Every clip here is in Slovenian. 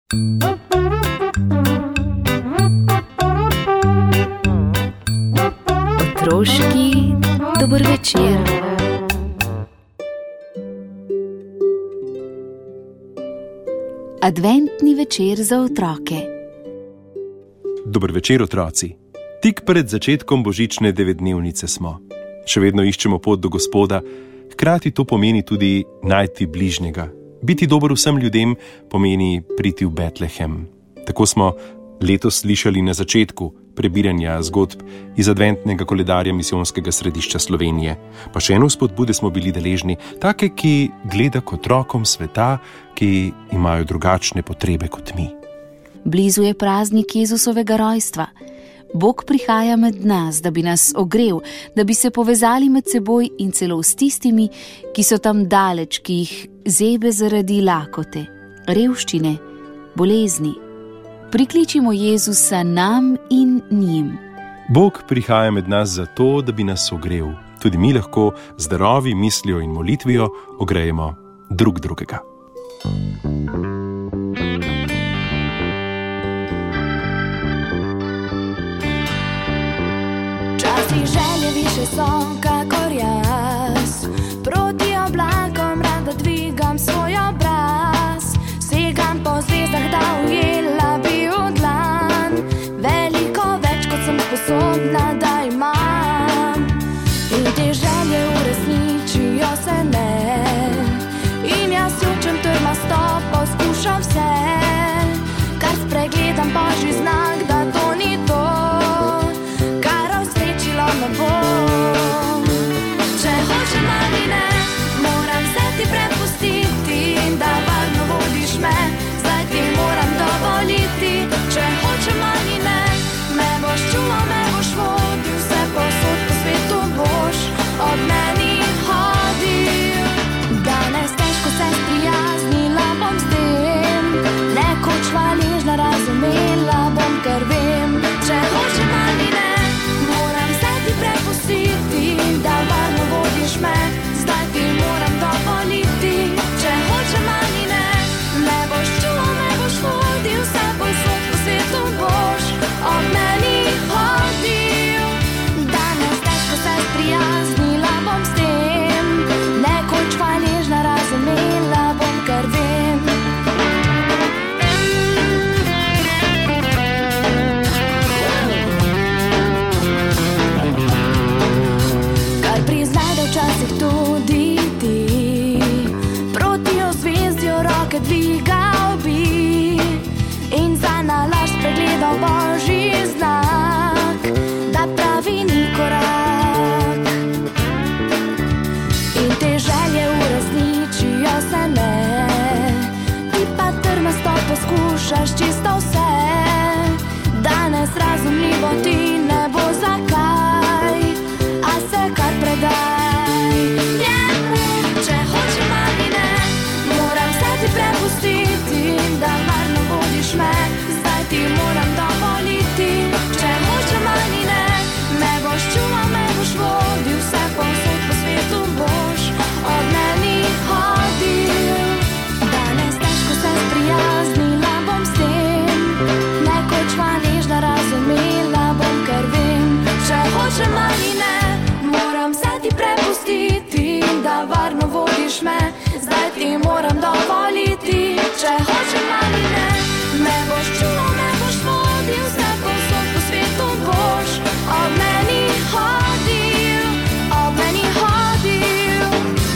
Otroški dober večer. Adventni večer za otroke. Dober večer, otroci. Tik pred začetkom božične 9-dnevnice smo. Še vedno iščemo pot do Gospoda, hkrati to pomeni tudi najti bližnjega. Biti dober vsem ljudem pomeni priti v Betlehem. Tako smo letos slišali na začetku prebiranja zgodb iz adventnega koledarja Misijonskega središča Slovenije. Pa še eno spodbude smo bili deležni, take, ki gleda k otrokom sveta, ki imajo drugačne potrebe kot mi. Blizu je praznik Jezusovega rojstva. Bog prihaja med nas, da bi nas ogrel, da bi se povezali med seboj in celo s tistimi, ki so tam daleč, ki jih zebe zaradi lakote, revščine, bolezni. Prikličimo Jezusa nam in njim. Bog prihaja med nas zato, da bi nas ogrel. Tudi mi lahko z darovi, mislijo in molitvijo ogrejemo drug drugega. Časi želje više so, kakor jaz. Proti oblakom rada dvigam svoj obraz. Segam po zvezdah, da ujela bi v dlan. Veliko več, kot sem sposobna, da imam. In te želje uresničijo se ne. In jaz jočem trmasto, poskušam vse. Kar spregledam božji znak, da to ni to, kar osrečilo me bo. Če hočem ali ne, moram se ti prepustiti, da varno vodiš me, zdaj ti moram dovoliti. Če hočem ali ne, me boš čuval, me boš vodil, vse posod po svetu boš ob meni hodil. Danes težko se sprijaznila bom s tem, nekoč hvaležna razumela bom, ker vem. Če hočem ali ne, moram se ti prepustiti, da varno vodiš me, zdaj ti moram dovoliti. Če hočem ali ne, me boš čuval, me boš vodil, vse posod po svetu boš ob meni hodil. Danes težko se sprijaznila bom s tem, nekoč hvaležna razumela bom, ker vem. Kar priznaj, da včasih tudi ti proti ozvezdju roke dvigal bi in za nalašč spregledal božji znak, da pravi ni korak. In te želje uresničijo se ne, ti pa trmasto poskušaš čisto vse. Danes razumljivo ti ne bo zakaj, a se kar predaj njemu. Če hočem ali ne, moram se ti prepustiti, da varno vodiš me, zdaj ti moram dovoliti. Če hočem ali ne, me boš čuval, me boš vodil, vse povsod po svetu boš ob meni hodil. Danes težko se sprijaznila bom s tem, nekoč hvaležna razumela bom, ker vem. Če hočem ali ne, moram se ti prepustiti, da varno vodiš me, zdaj ti moram dovoliti. Če hočem ali ne, me boš čuval, me boš vodil, vse povsod po svetu boš ob meni hodil, ob meni hodil.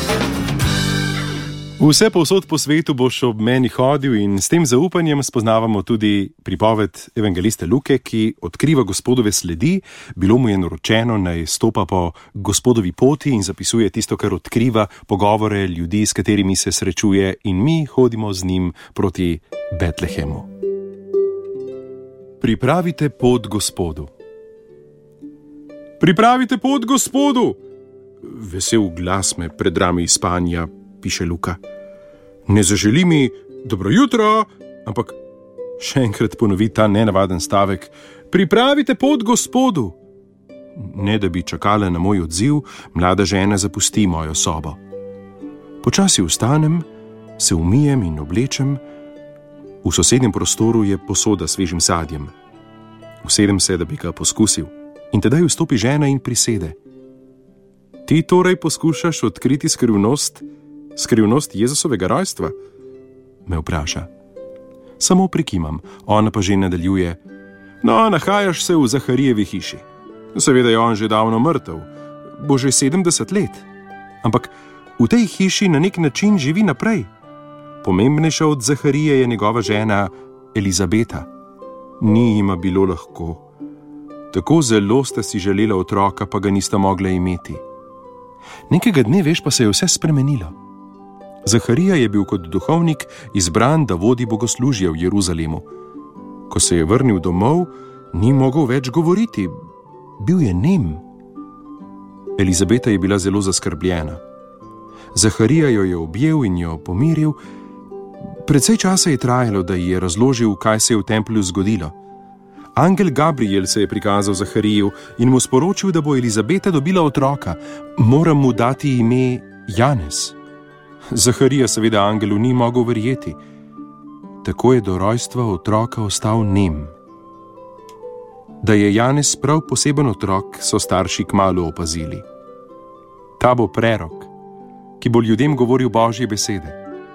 Vse povsod po svetu boš ob meni hodil in s tem zaupanjem spoznavamo tudi pripoved evangelista Luke, ki odkriva Gospodove sledi. Bilo mu je naročeno, naj stopa po Gospodovi poti in zapisuje tisto, kar odkriva, pogovore ljudi, s katerimi se srečuje, in mi hodimo z njim proti Betlehemu. Pripravite pot Gospodu. Pripravite pot Gospodu! Vesel glas me predrami iz spanja, piše Luka. Ne zaželi mi dobro jutro, ampak še enkrat ponovi ta nenavaden stavek. Pripravite pot Gospodu! Ne da bi čakala na moj odziv, mlada žena zapusti mojo sobo. Počasi vstanem, se umijem in oblečem, V sosednjem prostoru je posoda s svežim sadjem. Usedem se, da bi ga poskusil, in tedaj vstopi žena in prisede. Ti torej poskušaš odkriti skrivnost Jezusovega rojstva? Me vpraša. Samo prikimam, ona pa že nadaljuje. No, nahajaš se v Zaharijevi hiši. Seveda je on že davno mrtev, bo že 70 let. Ampak v tej hiši na nek način živi naprej. Pomembnejša od Zaharije je njegova žena Elizabeta. Ni jima bilo lahko. Tako zelo sta si želela otroka, pa ga nista mogla imeti. Nekega dne, veš, pa se je vse spremenilo. Zaharija je bil kot duhovnik izbran, da vodi bogoslužje v Jeruzalemu. Ko se je vrnil domov, ni mogel več govoriti. Bil je nem. Elizabeta je bila zelo zaskrbljena. Zaharija jo je objel in jo pomiril. Precej časa je trajalo, da ji je razložil, kaj se je v templju zgodilo. Angel Gabriel se je prikazal Zahariju in mu sporočil, da bo Elizabeta dobila otroka. Mora mu dati ime Janez. Zaharija seveda angelu ni mogel verjeti. Tako je do rojstva otroka ostal nem. Da je Janez prav poseben otrok, so starši kmalu opazili. Ta bo prerok, ki bo ljudem govoril Božje besede.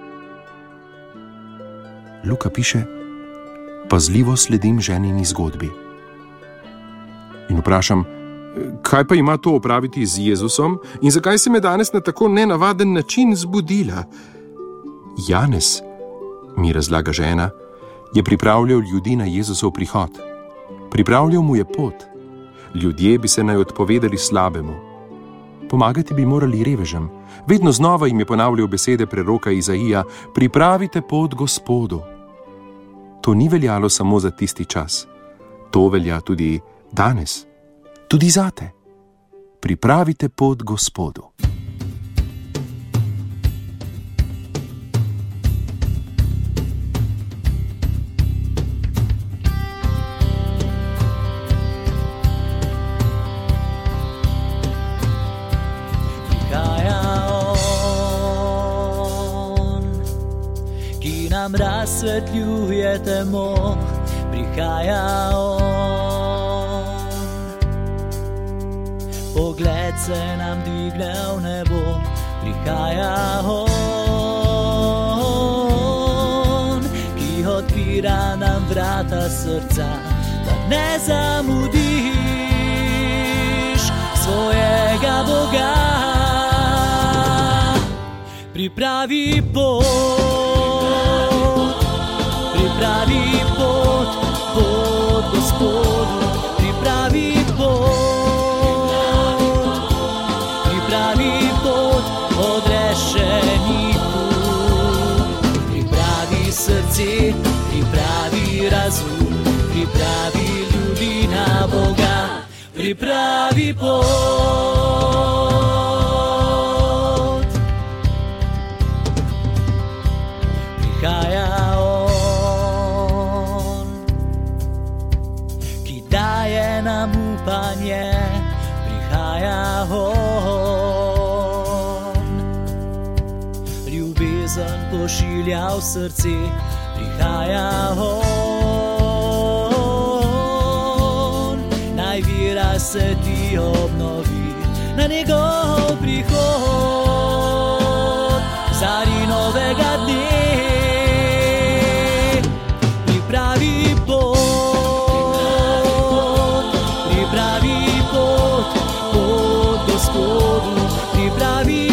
Luka piše: pazljivo sledim ženini zgodbi. In vprašam, kaj pa ima to opraviti z Jezusom in zakaj se me danes na tako nenavaden način zbudila? Janez, mi razlaga žena, je pripravljal ljudi na Jezusov prihod. Pripravljal mu je pot. Ljudje bi se naj odpovedali slabemu. Pomagati bi morali revežem. Vedno znova jim je ponavljal besede preroka Izaija: pripravite pot Gospodu. To ni veljalo samo za tisti čas. To velja tudi danes. Tudi zate. Pripravite pot Gospodu. Nam razsvetljuje temo, prihaja on. Pogled se nam dvigne v nebo, prihaja on, ki odpira nam vrata srca, da ne zamudiš svojega Boga. Pripravi pot, pripravi pot, pot Gospodu, pripravi pot, odrešeni put. Pripravi srce, pripravi razum, pripravi ljudi na Boga, pripravi pot. Prihaja nam upanje, prihaja on. Ljubezen pošilja v srce, prihaja on. Naj vira se ti obnovi na njegov prihod, zari novega dne. Pripravi pot, Gospodu, pripravi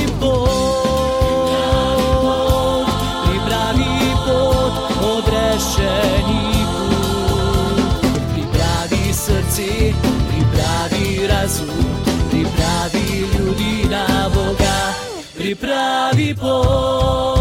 pot, odrešeni put. Pripravi srce, pripravi razum, pripravi ljudi na Boga, pripravi pot.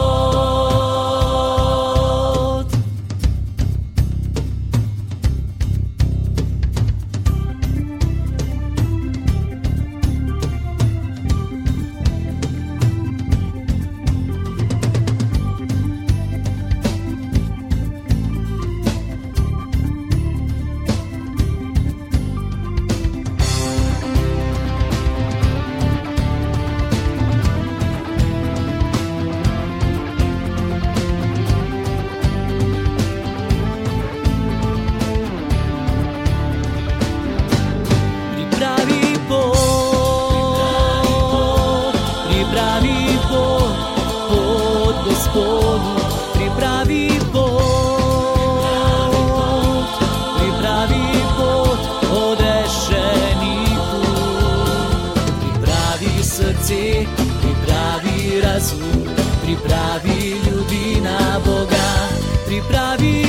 razum, pripravi ljudi na Boga, pripravi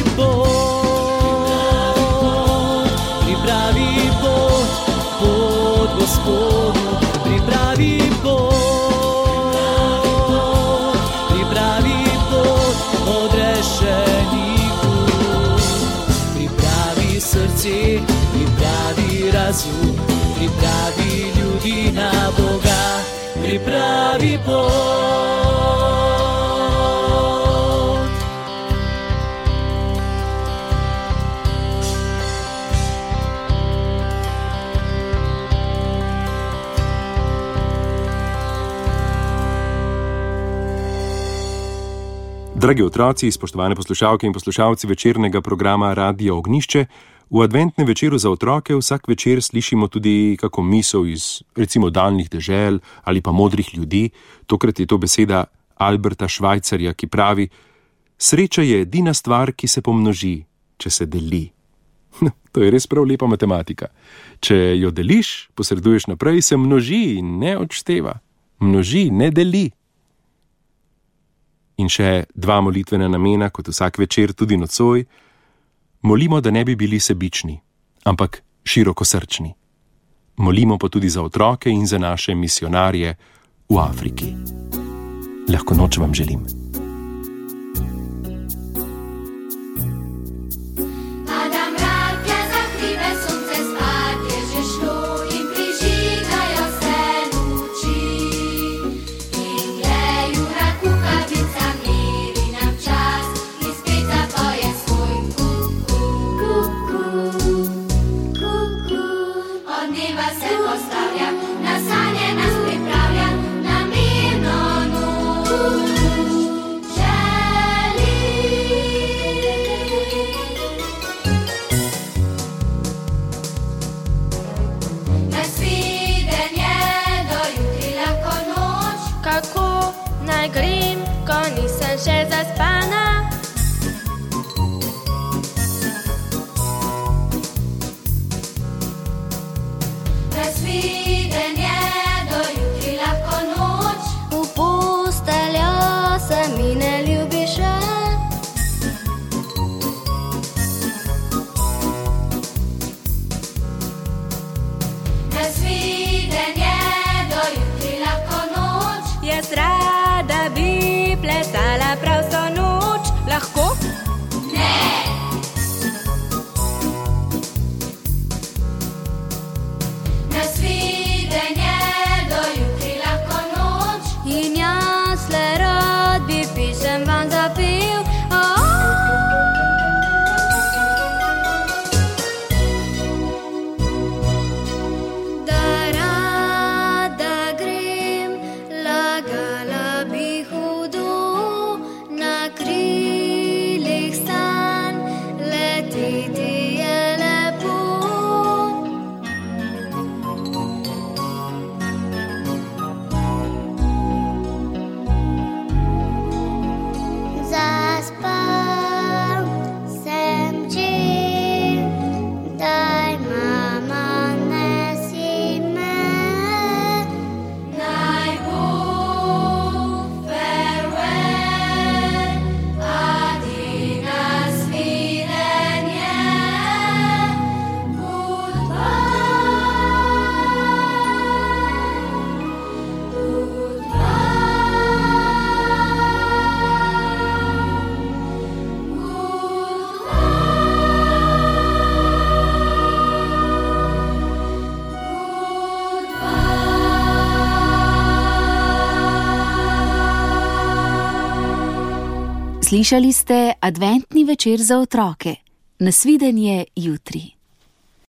pot, pripravi pot, pot Gospodu, pripravi pot, pripravi pot odrešeniku, pripravi srce, pripravi razum, pripravi ljudi na Boga, pripravi pot. Dragi otroci, spoštovane poslušalke in poslušalci večernega programa Radio Ognjišče, v adventnem večeru za otroke vsak večer slišimo tudi kako misel iz recimo daljnih dežel ali pa modrih ljudi. Tokrat je to beseda Alberta Schweitzerja, ki pravi: sreča je edina stvar, ki se pomnoži, če se deli. To je res prav lepa matematika. Če jo deliš, posreduješ naprej, se množi in ne odšteva. Množi, ne deli. In še 2 molitvena namena, kot vsak večer tudi nocoj. Molimo, da ne bi bili sebični, ampak širokosrčni. Molimo pa tudi za otroke in za naše misionarje v Afriki. Lahko noč vam želim. Slišali ste adventni večer za otroke. Nasvidenje jutri.